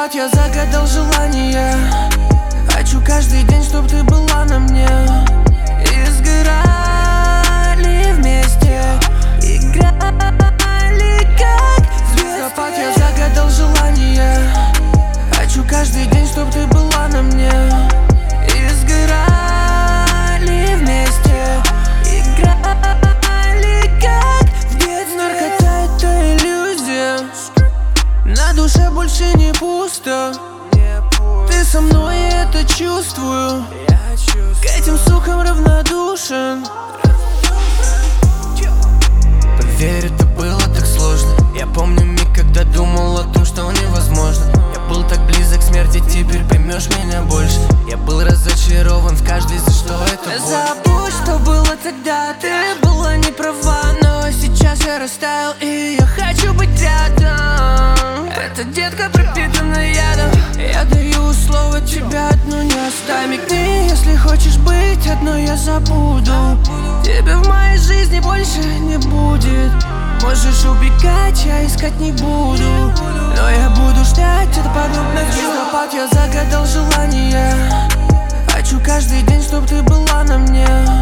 Психопат, я загадал желание. Хочу каждый день, чтоб ты была на мне. И сгорали вместе, играли как звезды. Психопат, я загадал желание. Хочу каждый день, чтоб ты была на мне. И сгорали вместе, играли как в детстве. Наркота — это иллюзия, на душе больше не пусто. Ты со мной, и это чувствую. К этим сукам равнодушен. Поверь, это было так сложно. Я помню миг, когда думал о том, что невозможно. Я был так близок к смерти, теперь поймешь меня больше. Я был разочарован в каждой, за что это боль. Забудь, что было тогда, ты была не права. Но сейчас я растаял, и я хочу быть рядом. Эта детка пропитана ядом. Я даю слово, тебя одну не оставь. Мигни, если хочешь быть одной, я забуду. Тебя в моей жизни больше не будет. Можешь убегать, я искать не буду. Но я буду ждать, это подобно психопат, я загадал желание. Хочу каждый день, чтоб ты была на мне.